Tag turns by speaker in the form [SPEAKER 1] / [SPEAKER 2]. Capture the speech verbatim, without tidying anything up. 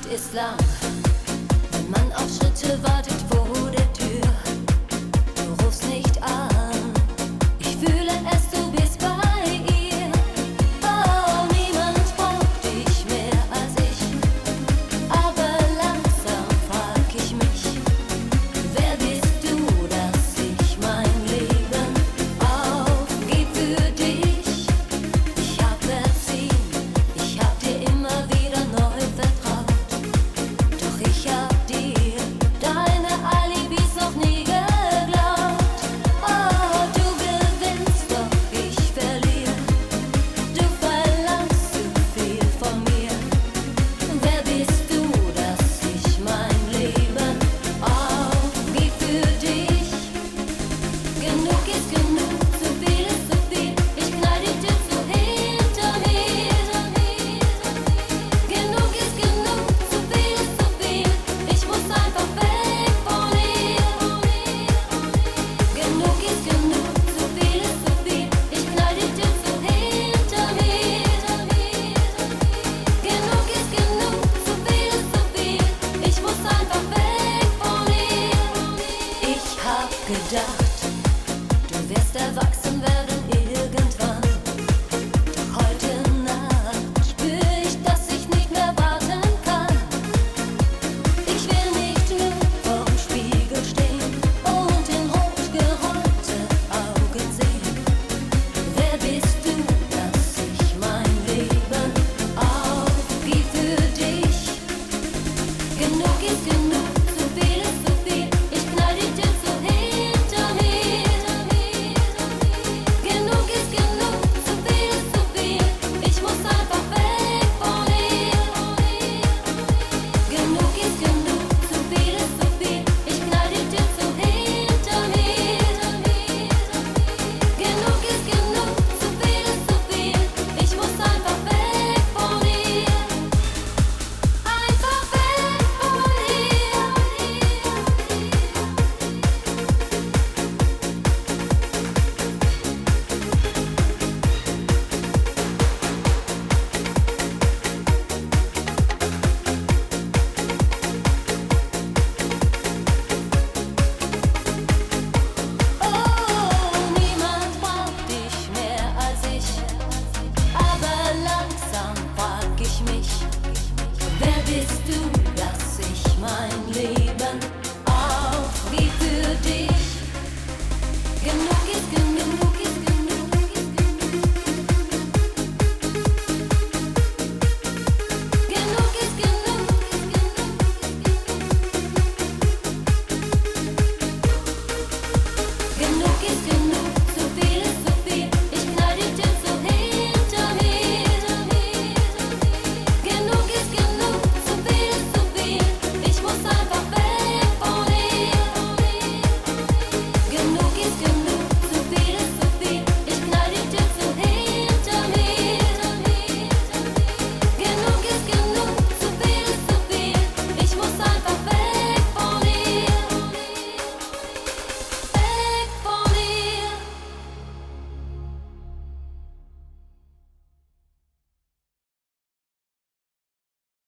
[SPEAKER 1] ist lang, wenn man auf Schritte wartet vor der Tür. Du rufst nicht an, ich fühle es, du bist bei ihr. Oh, niemand braucht dich mehr als ich, aber langsam frag ich mich, wer bist du, dass ich mein Leben aufgeb für dich? Ich hab verziehen, ich hab dir immer wieder neu vertraut, doch ich hab dir deine Alibis noch nie geglaubt. Oh, du gewinnst, doch ich verliere, du verlangst zu viel von mir. Wer bist du, dass ich mein Leben aufgeb für dich? Genug ist genug, zu viel ist zu viel, ich knall die Tür zu hinter mir. Genug ist genug, zu viel ist zu viel, ich muss einfach weg von hier. Genug ist genug, zu viel ist zu viel, ich knall die Tür zu hinter mir. Genug ist genug, zu viel ist zu viel, ich muss einfach weg von hier. Ich hab gedacht, du wirst erwachsen werden irgendwann, doch heute Nacht spür ich, dass ich nicht mehr warten kann. Ich will nicht nur vorm Spiegel stehen und in rot gerollte Augen sehen. Wer bist du, dass ich mein Leben aufgeb für dich? Genug ist genug, zu viel ist zu viel, ich knall die Tür zu hinter mir. Genug ist genug, zu viel ist zu viel, ich muss einfach weg von hier. Genug ist genug, zu viel ist zu viel, ich knall die Tür zu hinter mir. Genug ist genug, zu viel ist zu viel, ich muss einfach weg von hier. Einfach weg von hier. Oh, niemand braucht dich mehr als ich, aber langsam frag ich mich, wer bist du,